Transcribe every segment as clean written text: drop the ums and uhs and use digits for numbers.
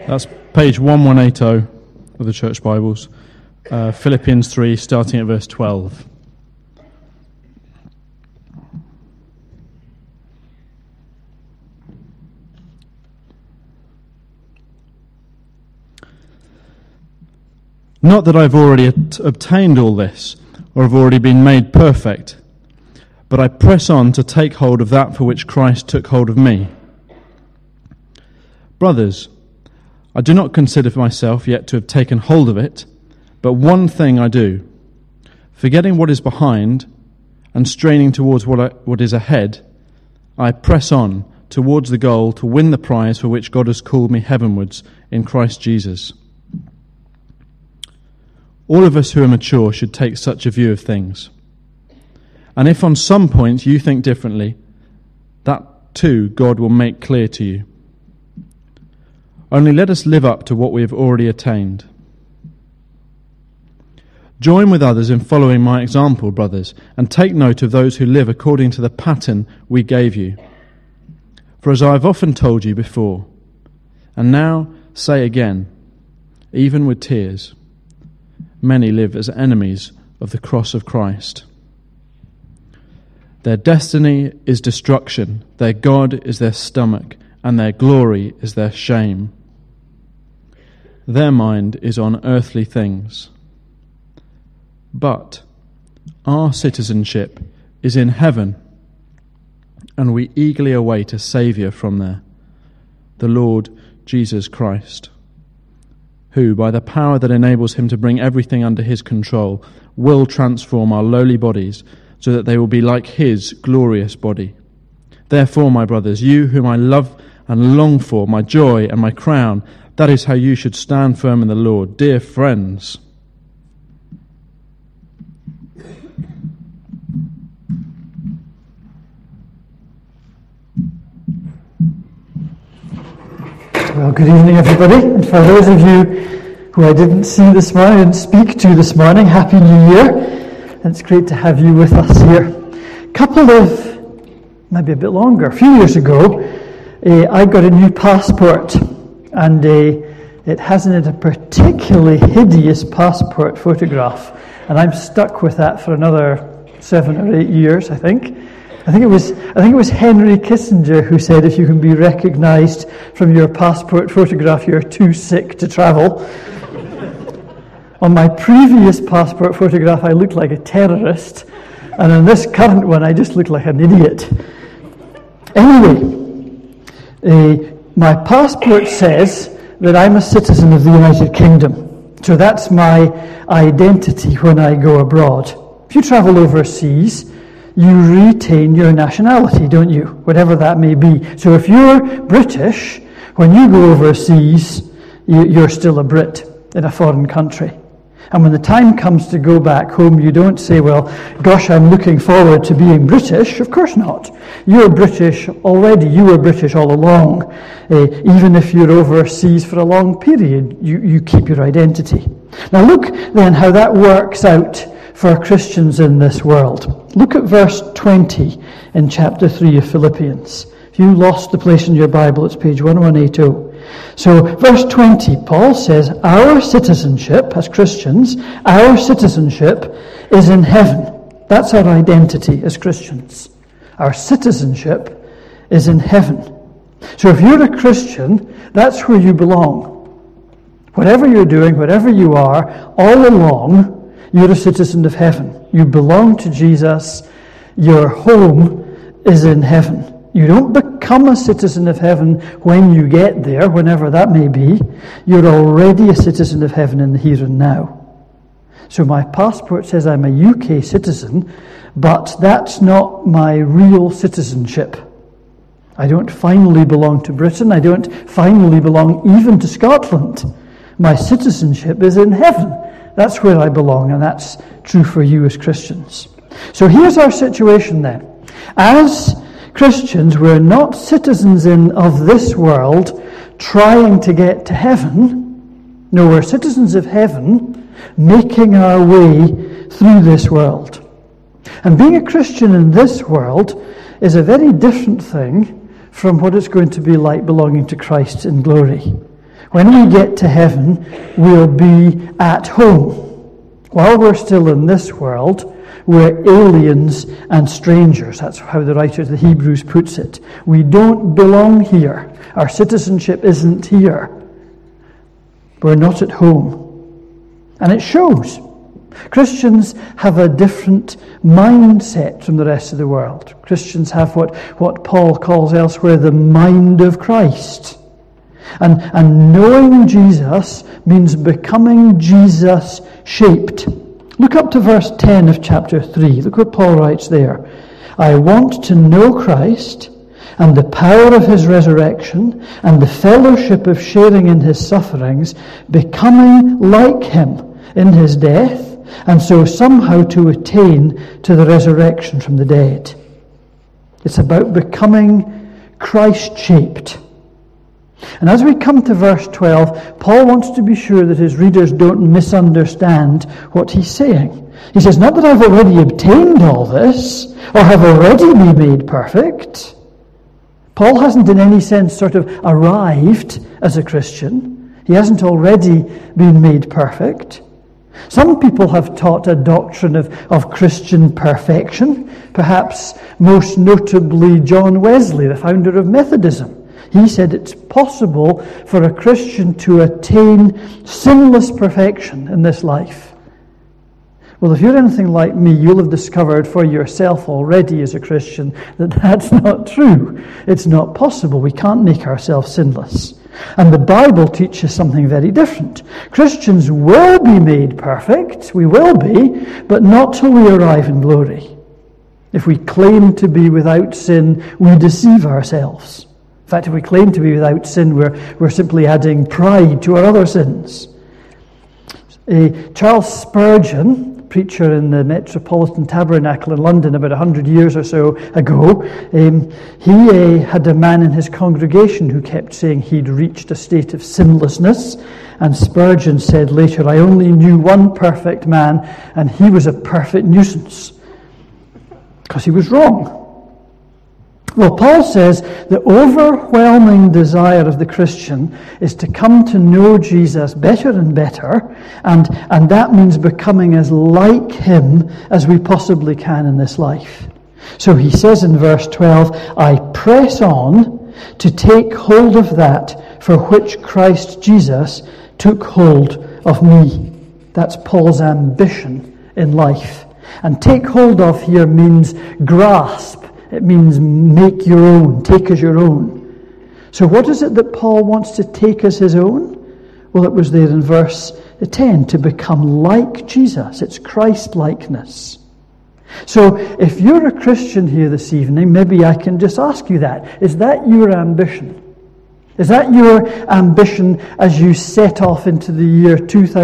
That's page 1180 of the Church Bibles. Philippians 3, starting at verse 12. Not that I've already obtained all this, or have already been made perfect, but I press on to take hold of that for which Christ took hold of me. Brothers, I do not consider myself yet to have taken hold of it, but one thing I do, forgetting what is behind and straining towards what is ahead, I press on towards the goal to win the prize for which God has called me heavenwards in Christ Jesus. All of us who are mature should take such a view of things. And if on some points you think differently, that too God will make clear to you. Only let us live up to what we have already attained. Join with others in following my example, brothers, and take note of those who live according to the pattern we gave you. For as I have often told you before, and now say again, even with tears, many live as enemies of the cross of Christ. Their destiny is destruction, their God is their stomach, and their glory is their shame. Their mind is on earthly things. But our citizenship is in heaven, and we eagerly await a Saviour from there, the Lord Jesus Christ, who, by the power that enables him to bring everything under his control, will transform our lowly bodies so that they will be like his glorious body. Therefore, my brothers, you whom I love and long for, my joy and my crown, that is how you should stand firm in the Lord. Dear friends, well, good evening, everybody. And for those of you who I didn't see this morning and speak to this morning, Happy New Year. It's great to have you with us here. Maybe a bit longer, a few years ago, I got a new passport, and it has in it a particularly hideous passport photograph, and I'm stuck with that for another 7 or 8 years, I think. I think it was Henry Kissinger who said if you can be recognized from your passport photograph, you're too sick to travel. On my previous passport photograph, I looked like a terrorist, and in this current one, I just look like an idiot. Anyway, my passport says that I'm a citizen of the United Kingdom, so that's my identity when I go abroad. If you travel overseas, you retain your nationality, don't you? Whatever that may be. So if you're British, when you go overseas, you're still a Brit in a foreign country. And when the time comes to go back home, you don't say, well, gosh, I'm looking forward to being British. Of course not. You're British already. You were British all along. Even if you're overseas for a long period, you keep your identity. Now look then how that works out for Christians in this world. Look at verse 20 in chapter 3 of Philippians. If you lost the place in your Bible, it's page 1180. So, verse 20, Paul says, our citizenship as Christians, our citizenship is in heaven. That's our identity as Christians. Our citizenship is in heaven. So if you're a Christian, that's where you belong. Whatever you're doing, whatever you are, all along, you're a citizen of heaven. You belong to Jesus. Your home is in heaven. You don't become a citizen of heaven when you get there, whenever that may be. You're already a citizen of heaven in the here and now. So my passport says I'm a UK citizen, but that's not my real citizenship. I don't finally belong to Britain. I don't finally belong even to Scotland. My citizenship is in heaven. That's where I belong, and that's true for you as Christians. So here's our situation then. As Christians, we're not citizens of this world trying to get to heaven. No, we're citizens of heaven, making our way through this world. And being a Christian in this world is a very different thing from what it's going to be like belonging to Christ in glory. When we get to heaven, we'll be at home. While we're still in this world, we're aliens and strangers. That's how the writer of the Hebrews puts it. We don't belong here. Our citizenship isn't here. We're not at home. And it shows. Christians have a different mindset from the rest of the world. Christians have what Paul calls elsewhere the mind of Christ. And knowing Jesus means becoming Jesus-shaped. Look up to verse 10 of chapter 3. Look what Paul writes there. I want to know Christ and the power of his resurrection and the fellowship of sharing in his sufferings, becoming like him in his death, and so somehow to attain to the resurrection from the dead. It's about becoming Christ-shaped. And as we come to verse 12, Paul wants to be sure that his readers don't misunderstand what he's saying. He says, not that I've already obtained all this, or have already been made perfect. Paul hasn't in any sense sort of arrived as a Christian. He hasn't already been made perfect. Some people have taught a doctrine of Christian perfection, perhaps most notably John Wesley, the founder of Methodism. He said it's possible for a Christian to attain sinless perfection in this life. Well, if you're anything like me, you'll have discovered for yourself already as a Christian that that's not true. It's not possible. We can't make ourselves sinless. And the Bible teaches something very different. Christians will be made perfect, we will be, but not till we arrive in glory. If we claim to be without sin, we deceive ourselves. In fact, if we claim to be without sin, we're simply adding pride to our other sins. Charles Spurgeon, preacher in the Metropolitan Tabernacle in London about 100 years or so ago, he had a man in his congregation who kept saying he'd reached a state of sinlessness, and Spurgeon said later, I only knew one perfect man, and he was a perfect nuisance, because he was wrong. Well, Paul says the overwhelming desire of the Christian is to come to know Jesus better and better, and that means becoming as like him as we possibly can in this life. So he says in verse 12, I press on to take hold of that for which Christ Jesus took hold of me. That's Paul's ambition in life. And take hold of here means grasp. It means make your own, take as your own. So what is it that Paul wants to take as his own? Well, it was there in verse 10, to become like Jesus. It's Christ-likeness. So if you're a Christian here this evening, maybe I can just ask you that. Is that your ambition? Is that your ambition as you set off into the year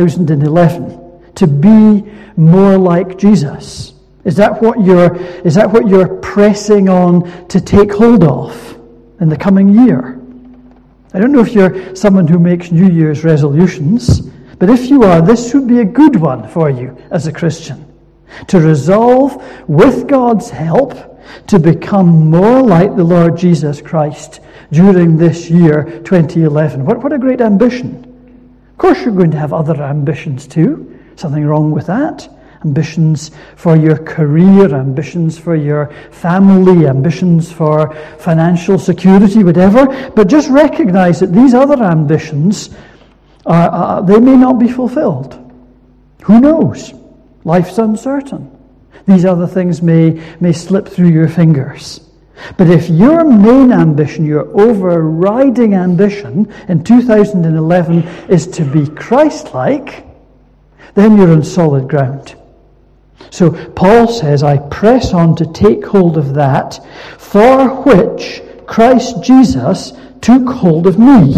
2011? To be more like Jesus? Is that what you're pressing on to take hold of in the coming year? I don't know if you're someone who makes New Year's resolutions, but if you are, this would be a good one for you as a Christian. To resolve, with God's help, to become more like the Lord Jesus Christ during this year, 2011. What a great ambition. Of course you're going to have other ambitions too. Something wrong with that. Ambitions for your career, ambitions for your family, ambitions for financial security, whatever. But just recognize that these other ambitions, they may not be fulfilled. Who knows? Life's uncertain. These other things may slip through your fingers. But if your main ambition, your overriding ambition in 2011 is to be Christ-like, then you're on solid ground. So Paul says, I press on to take hold of that for which Christ Jesus took hold of me.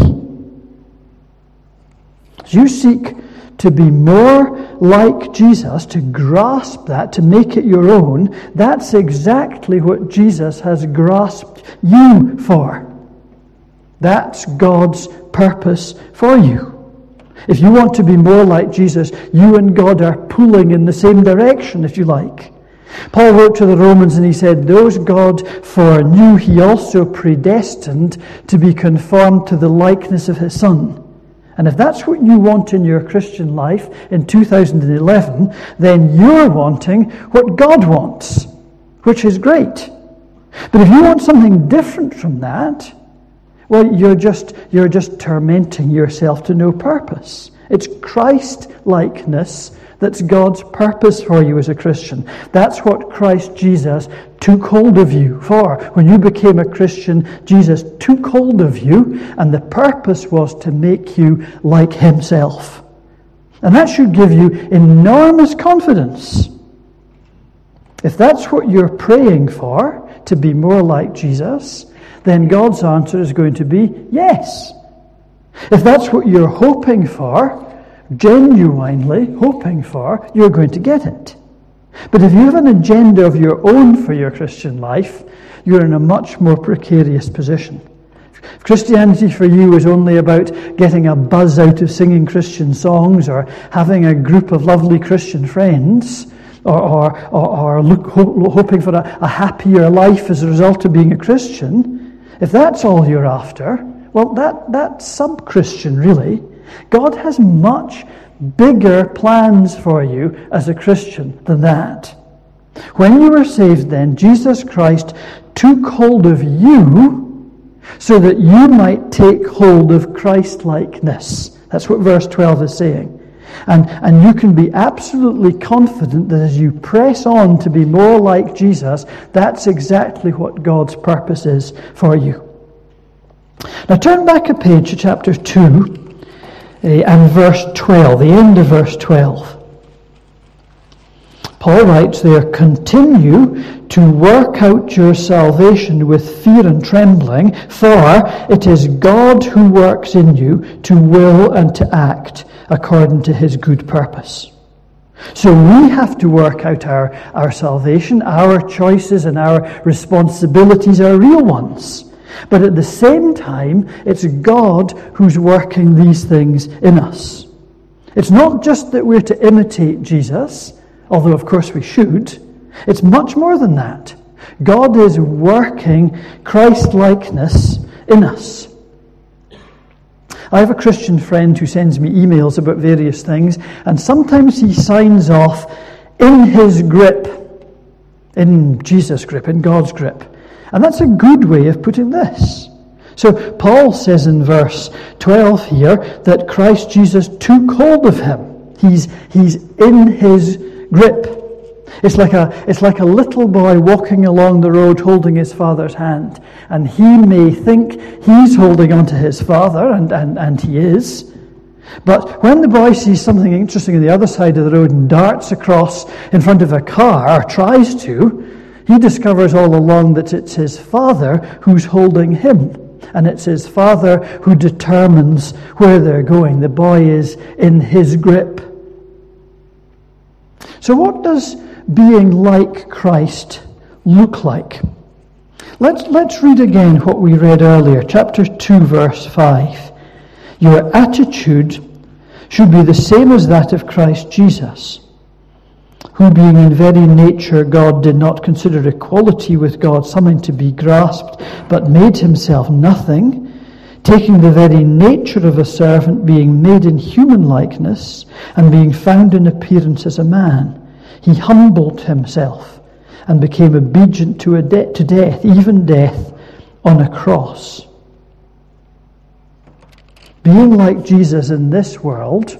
As you seek to be more like Jesus, to grasp that, to make it your own, that's exactly what Jesus has grasped you for. That's God's purpose for you. If you want to be more like Jesus, you and God are pulling in the same direction, if you like. Paul wrote to the Romans and he said, those God foreknew, he also predestined to be conformed to the likeness of his Son. And if that's what you want in your Christian life in 2011, then you're wanting what God wants, which is great. But if you want something different from that, well, you're just tormenting yourself to no purpose. It's Christ-likeness that's God's purpose for you as a Christian. That's what Christ Jesus took hold of you for. When you became a Christian, Jesus took hold of you, and the purpose was to make you like himself. And that should give you enormous confidence. If that's what you're praying for, to be more like Jesus, then God's answer is going to be yes. If that's what you're hoping for, genuinely hoping for, you're going to get it. But if you have an agenda of your own for your Christian life, you're in a much more precarious position. If Christianity for you is only about getting a buzz out of singing Christian songs or having a group of lovely Christian friends, or hoping for a happier life as a result of being a Christian, if that's all you're after, well, that's sub-Christian, really. God has much bigger plans for you as a Christian than that. When you were saved then, Jesus Christ took hold of you so that you might take hold of Christ-likeness. That's what verse 12 is saying. And you can be absolutely confident that as you press on to be more like Jesus, that's exactly what God's purpose is for you. Now turn back a page to chapter 2 and verse 12, the end of verse 12. Paul writes there, "Continue to work out your salvation with fear and trembling, for it is God who works in you to will and to act according to his good purpose." So we have to work out our salvation. Our choices and our responsibilities are real ones. But at the same time, it's God who's working these things in us. It's not just that we're to imitate Jesus, although of course we should. It's much more than that. God is working Christ-likeness in us. I have a Christian friend who sends me emails about various things, and sometimes he signs off in his grip, in Jesus' grip, in God's grip. And that's a good way of putting this. So Paul says in verse 12 here that Christ Jesus took hold of him. He's in his grip. It's like a little boy walking along the road holding his father's hand. And he may think he's holding onto his father, and he is. But when the boy sees something interesting on the other side of the road and darts across in front of a car, or tries to, he discovers all along that it's his father who's holding him. And it's his father who determines where they're going. The boy is in his grip. So what does being like Christ look like? Let's read again what we read earlier, chapter 2, verse 5. Your attitude should be the same as that of Christ Jesus, who being in very nature God did not consider equality with God something to be grasped, but made himself nothing, taking the very nature of a servant, being made in human likeness, and being found in appearance as a man. He humbled himself and became obedient to death, even death on a cross. Being like Jesus in this world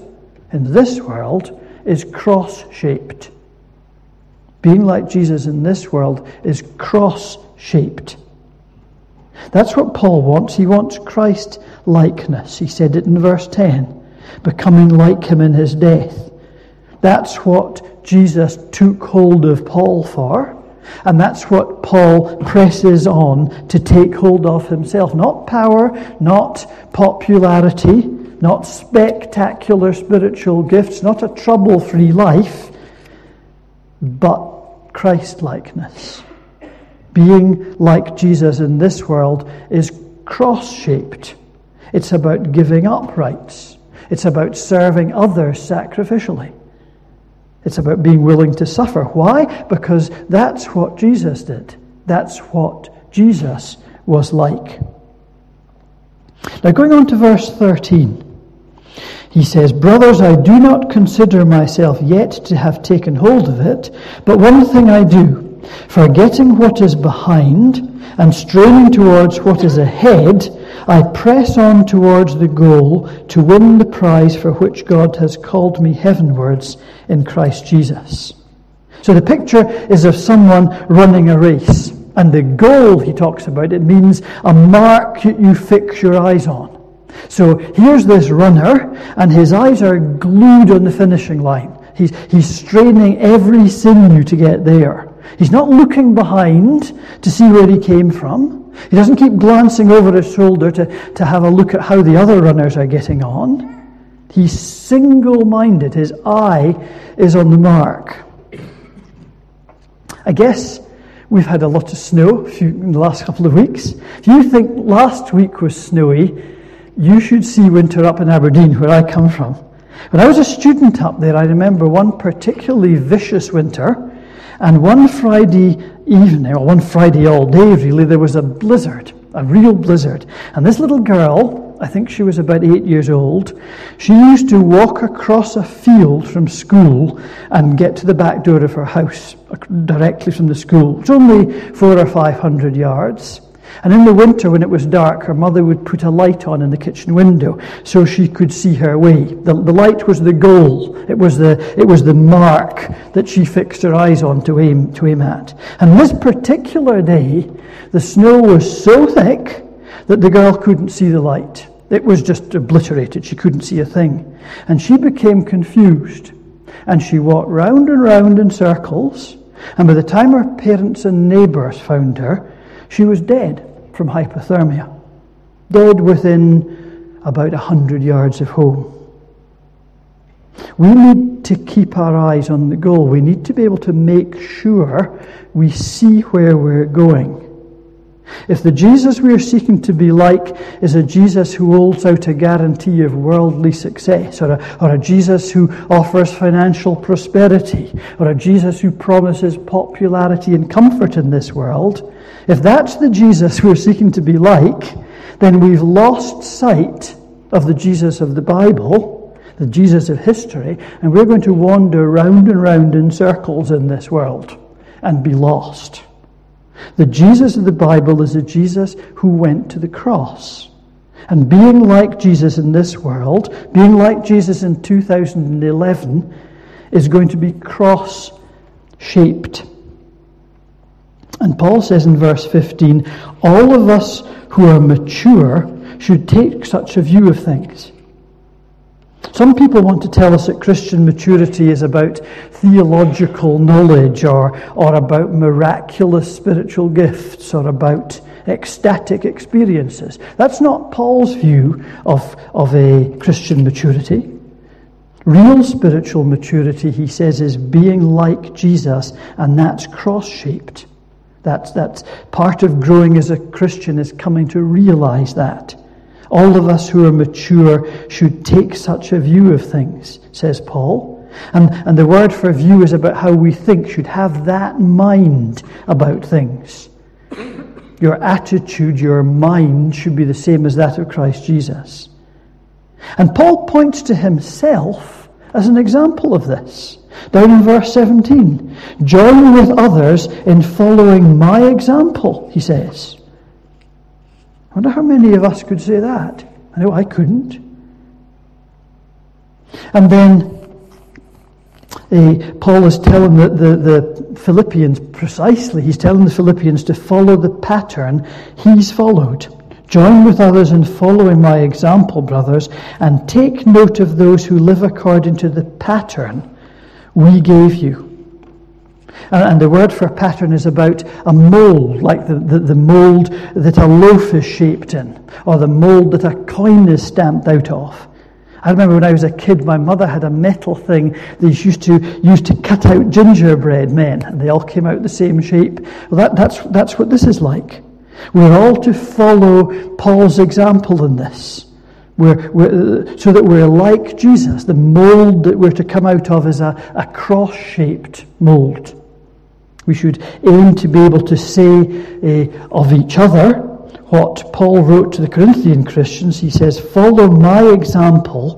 is cross-shaped. Being like Jesus in this world is cross-shaped. That's what Paul wants. He wants Christ-likeness. He said it in verse 10, becoming like him in his death. That's what Jesus took hold of Paul for, and that's what Paul presses on to take hold of himself. Not power, not popularity, not spectacular spiritual gifts, not a trouble-free life, but Christ-likeness. Being like Jesus in this world is cross-shaped. It's about giving up rights. It's about serving others sacrificially. It's about being willing to suffer. Why? Because that's what Jesus did. That's what Jesus was like. Now going on to verse 13. He says, "Brothers, I do not consider myself yet to have taken hold of it, but one thing I do, forgetting what is behind and straining towards what is ahead, I press on towards the goal to win the prize for which God has called me heavenwards in Christ Jesus." So the picture is of someone running a race. And the goal he talks about, it means a mark you fix your eyes on. So here's this runner, and his eyes are glued on the finishing line. He's straining every sinew to get there. He's not looking behind to see where he came from. He doesn't keep glancing over his shoulder to have a look at how the other runners are getting on. He's single-minded. His eye is on the mark. I guess we've had a lot of snow in the last couple of weeks. If you think last week was snowy, you should see winter up in Aberdeen, where I come from. When I was a student up there, I remember one particularly vicious winter, and one Friday evening, or one Friday all day really, there was a blizzard, a real blizzard. And this little girl, I think she was about 8 years old, she used to walk across a field from school and get to the back door of her house, directly from the school. It's only 400 or 500 yards. And in the winter, when it was dark, her mother would put a light on in the kitchen window so she could see her way. The light was the goal. It was the mark that she fixed her eyes on to aim at. And this particular day, the snow was so thick that the girl couldn't see the light. It was just obliterated. She couldn't see a thing. And she became confused. And she walked round and round in circles. And by the time her parents and neighbours found her, she was dead from hypothermia. Dead within about 100 yards of home. We need to keep our eyes on the goal. We need to be able to make sure we see where we're going. If the Jesus we are seeking to be like is a Jesus who holds out a guarantee of worldly success, or a Jesus who offers financial prosperity, or a Jesus who promises popularity and comfort in this world, if that's the Jesus we're seeking to be like, then we've lost sight of the Jesus of the Bible, the Jesus of history, and we're going to wander round and round in circles in this world and be lost. The Jesus of the Bible is a Jesus who went to the cross. And being like Jesus in this world, being like Jesus in 2011, is going to be cross-shaped. And Paul says in verse 15, all of us who are mature should take such a view of things. Some people want to tell us that Christian maturity is about theological knowledge or about miraculous spiritual gifts or about ecstatic experiences. That's not Paul's view of a Christian maturity. Real spiritual maturity, he says, is being like Jesus, and that's cross-shaped. That's part of growing as a Christian, is coming to realize that. All of us who are mature should take such a view of things, says Paul. And the word for view is about how we think, should have that mind about things. Your attitude, your mind should be the same as that of Christ Jesus. And Paul points to himself as an example of this. Down in verse 17, join with others in following my example, he says. I wonder how many of us could say that. I know I couldn't. And then Paul is telling the Philippians precisely, he's telling the Philippians to follow the pattern he's followed. Join with others in following my example, brothers, and take note of those who live according to the pattern we gave you. And the word for pattern is about a mold, like the mold that a loaf is shaped in, or the mold that a coin is stamped out of. I remember when I was a kid, my mother had a metal thing they used to use to cut out gingerbread men, and they all came out the same shape. Well, that's what this is like. We're all to follow Paul's example in this. So that we're like Jesus. The mold that we're to come out of is a cross-shaped mold. We should aim to be able to say of each other what Paul wrote to the Corinthian Christians. He says, follow my example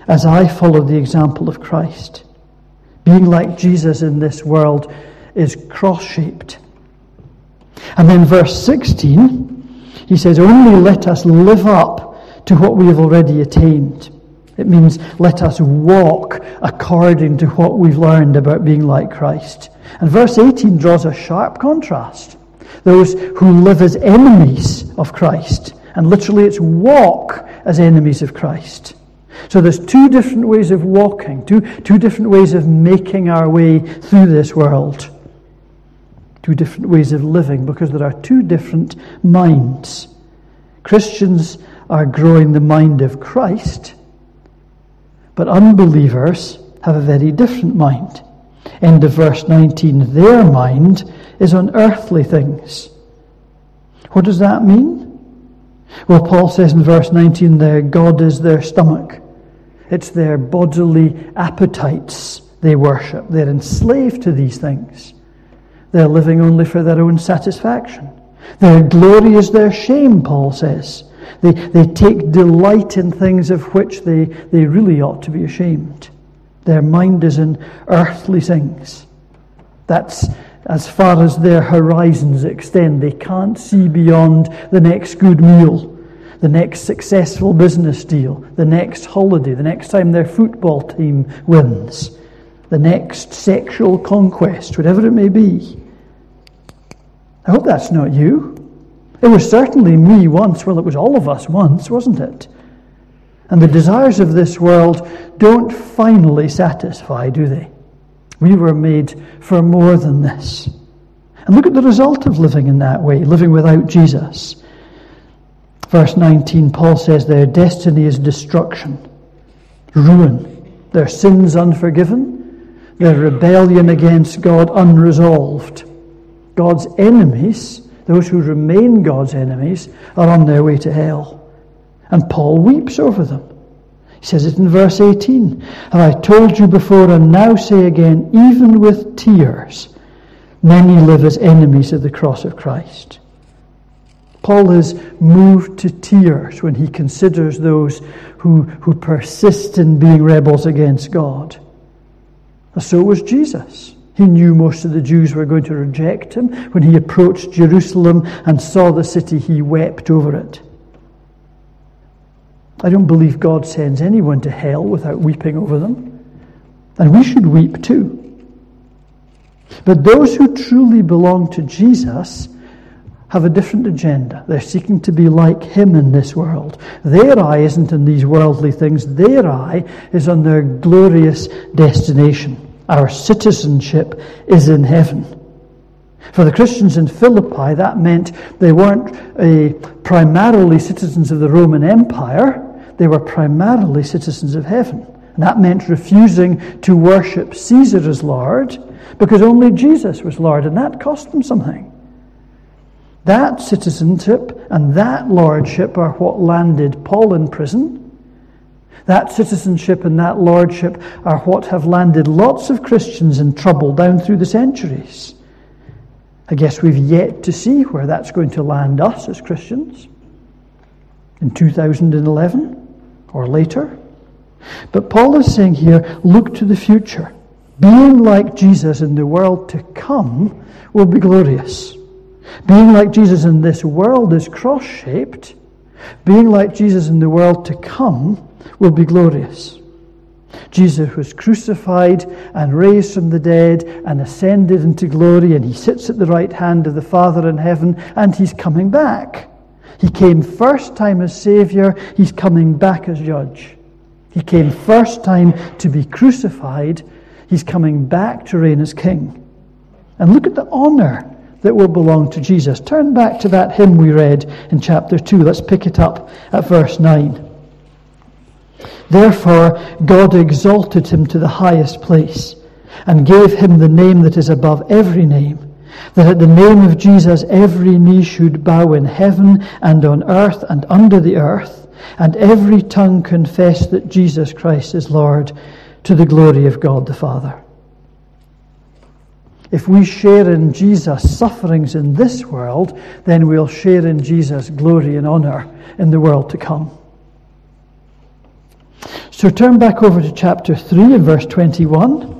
as I follow the example of Christ. Being like Jesus in this world is cross-shaped. And then verse 16, he says, only let us live up to what we have already attained. It means let us walk according to what we've learned about being like Christ. And verse 18 draws a sharp contrast. Those who live as enemies of Christ. And literally it's walk as enemies of Christ. So there's two different ways of walking, two different ways of making our way through this world. Two different ways of living, because there are two different minds. Christians are growing the mind of Christ, but unbelievers have a very different mind. End of verse 19, their mind is on earthly things. What does that mean? Well, Paul says in verse 19, their God is their stomach. It's their bodily appetites they worship. They're enslaved to these things. They're living only for their own satisfaction. Their glory is their shame, Paul says. They take delight in things of which they really ought to be ashamed. Their mind is in earthly things. That's as far as their horizons extend. They can't see beyond the next good meal, the next successful business deal, the next holiday, the next time their football team wins, the next sexual conquest, whatever it may be. I hope that's not you. It was certainly me once. Well, it was all of us once, wasn't it? And the desires of this world don't finally satisfy, do they? We were made for more than this. And look at the result of living in that way, living without Jesus. Verse 19, Paul says their destiny is destruction, ruin, their sins unforgiven, their rebellion against God unresolved. God's enemies, those who remain God's enemies, are on their way to hell. And Paul weeps over them. He says it in verse 18. And I told you before and now say again, even with tears, many live as enemies of the cross of Christ. Paul is moved to tears when he considers those who persist in being rebels against God. And so was Jesus. He knew most of the Jews were going to reject him. When he approached Jerusalem and saw the city, he wept over it. I don't believe God sends anyone to hell without weeping over them. And we should weep too. But those who truly belong to Jesus have a different agenda. They're seeking to be like him in this world. Their eye isn't on these worldly things. Their eye is on their glorious destination. Our citizenship is in heaven. For the Christians in Philippi, that meant they weren't primarily citizens of the Roman Empire. They were primarily citizens of heaven. And that meant refusing to worship Caesar as Lord, because only Jesus was Lord, and that cost them something. That citizenship and that lordship are what landed Paul in prison. That citizenship and that lordship are what have landed lots of Christians in trouble down through the centuries. I guess we've yet to see where that's going to land us as Christians in 2011 or later. But Paul is saying here, look to the future. Being like Jesus in the world to come will be glorious. Being like Jesus in this world is cross-shaped. Being like Jesus in the world to come will be glorious. Jesus was crucified and raised from the dead and ascended into glory, and he sits at the right hand of the Father in heaven, and he's coming back. He came first time as Savior, he's coming back as Judge. He came first time to be crucified, he's coming back to reign as King. And look at the honor that will belong to Jesus. Turn back to that hymn we read in chapter 2. Let's pick it up at verse 9. Therefore God exalted him to the highest place and gave him the name that is above every name, that at the name of Jesus every knee should bow in heaven and on earth and under the earth, and every tongue confess that Jesus Christ is Lord, to the glory of God the Father. If we share in Jesus' sufferings in this world, then we'll share in Jesus' glory and honor in the world to come. So turn back over to chapter 3 and verse 21.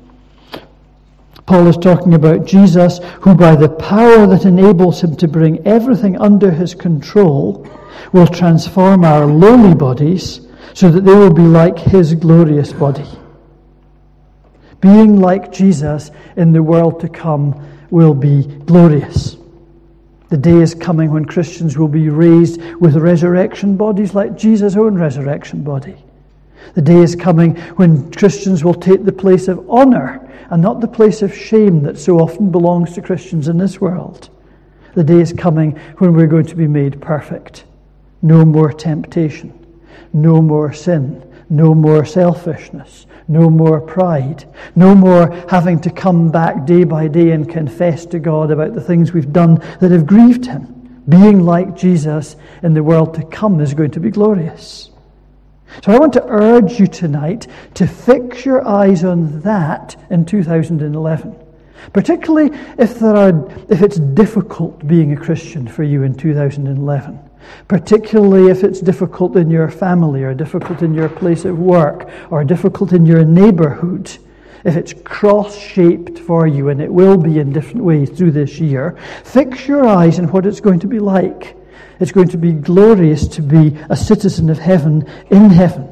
Paul is talking about Jesus, who by the power that enables him to bring everything under his control will transform our lowly bodies so that they will be like his glorious body. Being like Jesus in the world to come will be glorious. The day is coming when Christians will be raised with resurrection bodies like Jesus' own resurrection body. The day is coming when Christians will take the place of honour and not the place of shame that so often belongs to Christians in this world. The day is coming when we're going to be made perfect. No more temptation, no more sin, no more selfishness, no more pride, no more having to come back day by day and confess to God about the things we've done that have grieved him. Being like Jesus in the world to come is going to be glorious. So I want to urge you tonight to fix your eyes on that in 2011. Particularly if it's difficult being a Christian for you in 2011. Particularly if it's difficult in your family or difficult in your place of work or difficult in your neighbourhood. If it's cross-shaped for you, and it will be in different ways through this year, fix your eyes on what it's going to be like. It's going to be glorious to be a citizen of heaven in heaven.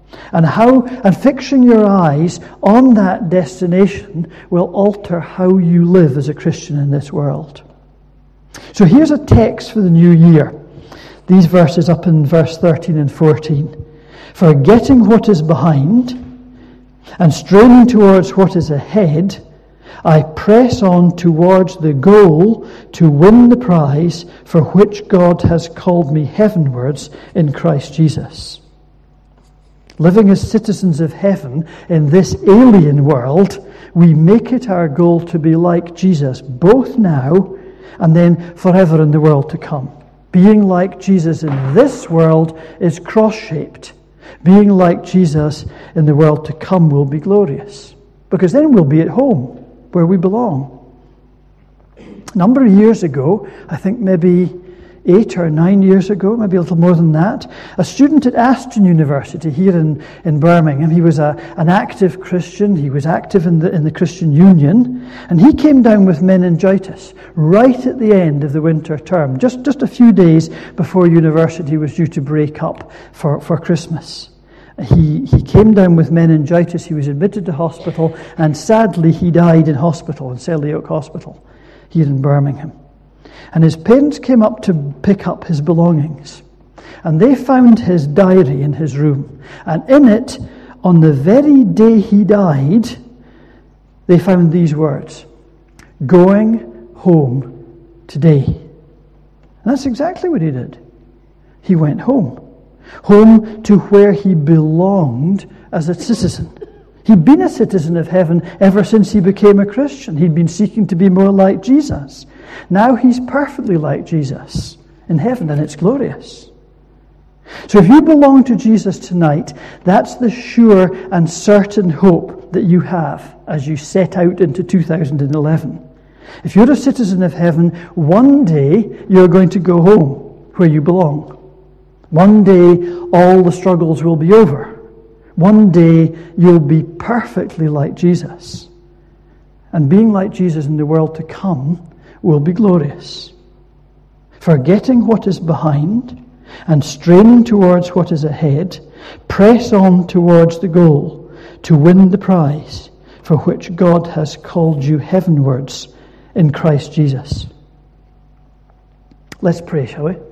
And fixing your eyes on that destination will alter how you live as a Christian in this world. So here's a text for the new year. These verses up in verse 13 and 14. Forgetting what is behind and straining towards what is ahead, I press on towards the goal to win the prize for which God has called me heavenwards in Christ Jesus. Living as citizens of heaven in this alien world, we make it our goal to be like Jesus, both now and then forever in the world to come. Being like Jesus in this world is cross-shaped. Being like Jesus in the world to come will be glorious, because then we'll be at home, where we belong. A number of years ago, I think maybe 8 or 9 years ago, maybe a little more than that, a student at Aston University here in Birmingham, he was an active Christian, he was active in the Christian Union, and he came down with meningitis right at the end of the winter term, just a few days before university was due to break up for Christmas. He came down with meningitis, he was admitted to hospital, and sadly he died in hospital, in Selly Oak Hospital, here in Birmingham. And his parents came up to pick up his belongings, and they found his diary in his room. And in it, on the very day he died, they found these words: "Going home today." And that's exactly what he did. He went home. Home to where he belonged as a citizen. He'd been a citizen of heaven ever since he became a Christian. He'd been seeking to be more like Jesus. Now he's perfectly like Jesus in heaven, and it's glorious. So if you belong to Jesus tonight, that's the sure and certain hope that you have as you set out into 2011. If you're a citizen of heaven, one day you're going to go home where you belong. One day all the struggles will be over. One day you'll be perfectly like Jesus. And being like Jesus in the world to come will be glorious. Forgetting what is behind and straining towards what is ahead, press on towards the goal to win the prize for which God has called you heavenwards in Christ Jesus. Let's pray, shall we?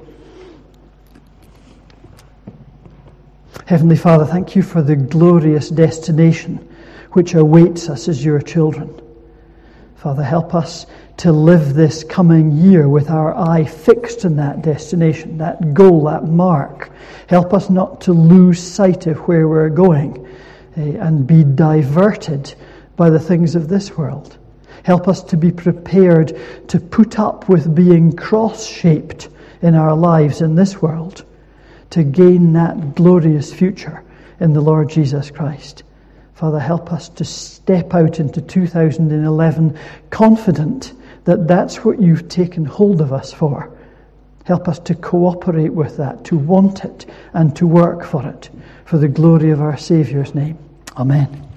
Heavenly Father, thank you for the glorious destination which awaits us as your children. Father, help us to live this coming year with our eye fixed on that destination, that goal, that mark. Help us not to lose sight of where we're going and be diverted by the things of this world. Help us to be prepared to put up with being cross-shaped in our lives in this world, to gain that glorious future in the Lord Jesus Christ. Father, help us to step out into 2011 confident that that's what you've taken hold of us for. Help us to cooperate with that, to want it and to work for it for the glory of our Saviour's name. Amen.